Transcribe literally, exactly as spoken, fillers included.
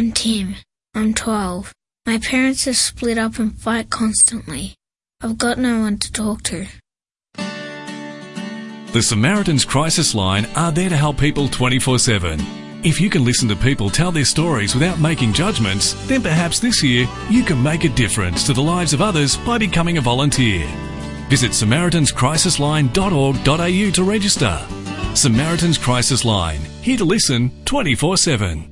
I'm Tim. I'm twelve. My parents are split up and fight constantly. I've got no one to talk to. The Samaritans Crisis Line are there to help people twenty-four seven. If you can listen to people tell their stories without making judgments, then perhaps this year you can make a difference to the lives of others by becoming a volunteer. Visit samaritans crisis line dot org dot a u to register. Samaritans Crisis Line, here to listen twenty-four seven.